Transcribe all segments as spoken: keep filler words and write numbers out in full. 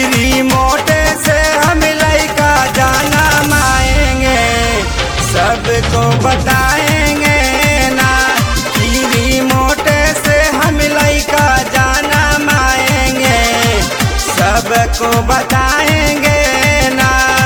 Remote से हम लइका जाना माएंगे, सबको बताएंगे ना कि रिमोट से हम लइका जाना माएंगे, सबको बताएंगे ना।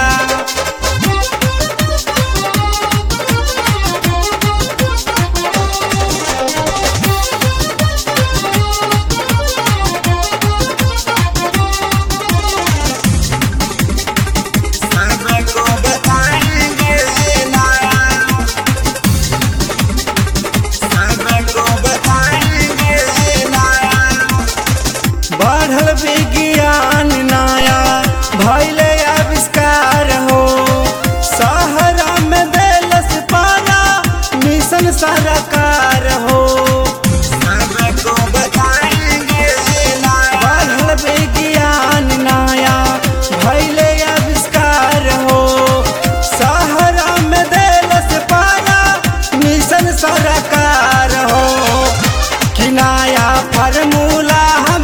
बढ़ल विज्ञान नया भइले आविष्कार हो, शहरा में देलस पारा मिशन सरकार हो, सबको बताएंगे ना। बढ़ल विज्ञान नया भइले आविष्कार हो, शहरा में देलस पारा मिशन सरकार हो, कि नया फार्मूला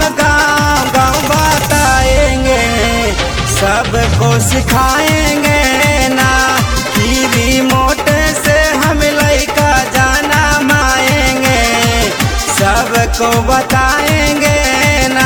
सबको सिखाएंगे ना कि रिमोट से हम लइका जाना माएंगे, सबको बताएंगे ना।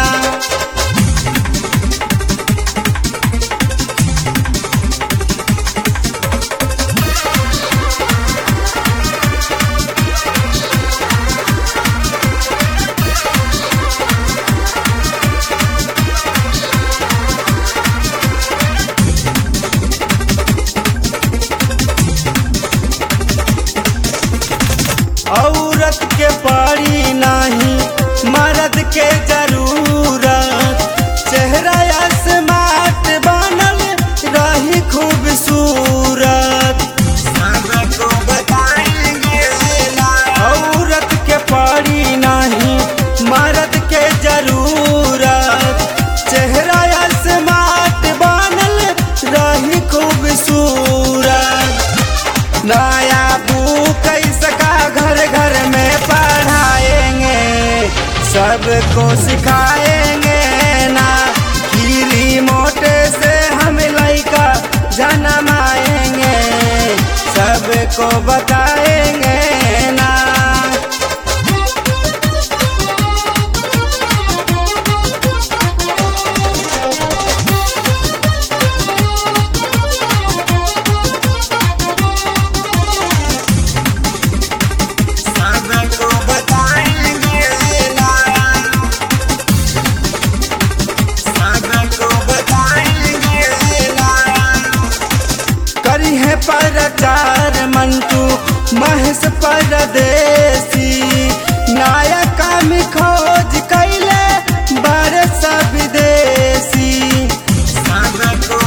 औरत के पड़ी नहीं मर्द के जरूरत, चेहरा स्मार्ट बनल रही खूबसूरत, सबको बताएंगे ना। औरत के पड़ी नहीं मर्द के जरूरत, चेहरा स्मार्ट बनल रही खूबसूरत, नया बुक इसका घर घर में पढ़ाएंगे, सबको सिखाएंगे ना कि रिमोट से हम लइका जन्माएंगे, सबको बताएंगे ना। प्रचार मंटू महेश परदेसी, नया काम खोज कैले बरस विदेशी, सबको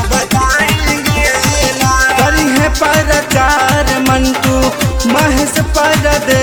बताएंगे ना। करिहे प्रचार मंटू महेश परदेसी,